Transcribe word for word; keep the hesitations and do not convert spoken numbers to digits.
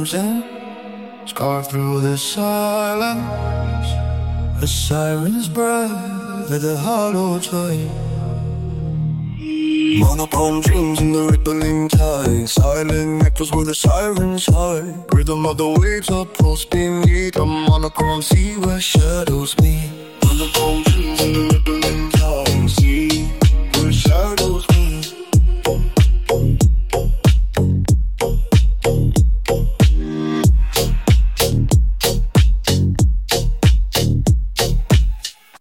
comes in, scar through the silence. A siren's breath at the hollow time. Monochrome dreams in the rippling tide. Silent echoes where the sirens hide. Rhythm of the waves up pulse beneath a monochrome sea where shadows meet. Monochrome dreams in the rippling tide. See